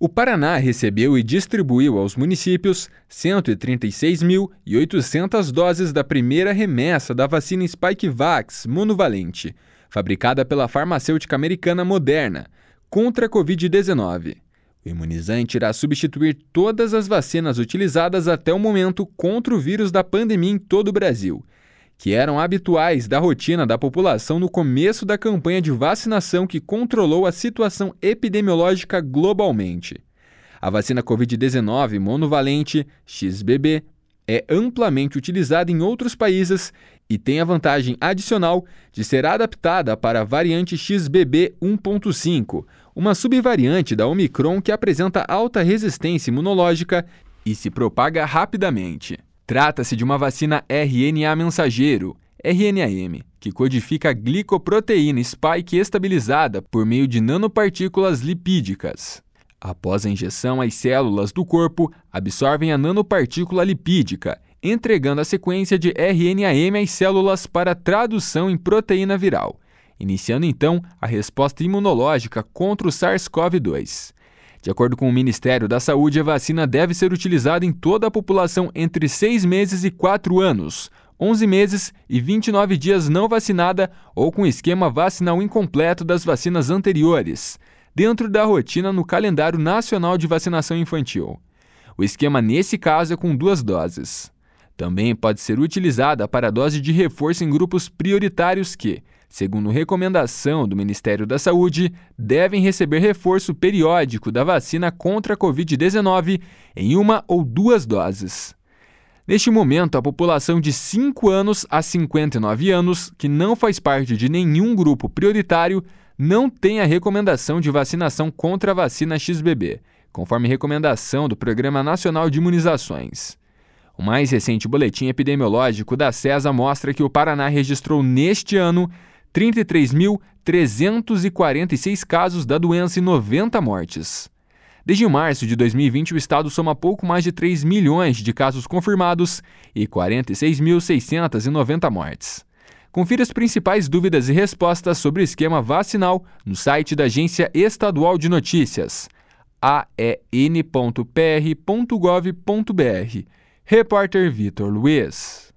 O Paraná recebeu e distribuiu aos municípios 136.800 doses da primeira remessa da vacina Spikevax monovalente, fabricada pela farmacêutica americana Moderna, contra a Covid-19. O imunizante irá substituir todas as vacinas utilizadas até o momento contra o vírus da pandemia em todo o Brasil, que eram habituais da rotina da população no começo da campanha de vacinação que controlou a situação epidemiológica globalmente. A vacina Covid-19 monovalente XBB é amplamente utilizada em outros países e tem a vantagem adicional de ser adaptada para a variante XBB 1.5, uma subvariante da Omicron que apresenta alta resistência imunológica e se propaga rapidamente. Trata-se de uma vacina RNA mensageiro, RNAM, que codifica a glicoproteína spike estabilizada por meio de nanopartículas lipídicas. Após a injeção, as células do corpo absorvem a nanopartícula lipídica, entregando a sequência de RNAM às células para tradução em proteína viral, iniciando então a resposta imunológica contra o SARS-CoV-2. De acordo com o Ministério da Saúde, a vacina deve ser utilizada em toda a população entre 6 meses e 4 anos, 11 meses e 29 dias não vacinada ou com esquema vacinal incompleto das vacinas anteriores, dentro da rotina no calendário nacional de vacinação infantil. O esquema nesse caso é com 2 doses. Também pode ser utilizada para a dose de reforço em grupos prioritários que, segundo recomendação do Ministério da Saúde, devem receber reforço periódico da vacina contra a Covid-19 em 1 ou 2 doses. Neste momento, a população de 5 anos a 59 anos, que não faz parte de nenhum grupo prioritário, não tem a recomendação de vacinação contra a vacina XBB, conforme recomendação do Programa Nacional de Imunizações. O mais recente boletim epidemiológico da CESA mostra que o Paraná registrou neste ano 33.346 casos da doença e 90 mortes. Desde março de 2020, o estado soma pouco mais de 3 milhões de casos confirmados e 46.690 mortes. Confira as principais dúvidas e respostas sobre o esquema vacinal no site da Agência Estadual de Notícias, aen.pr.gov.br. Repórter Vitor Luiz.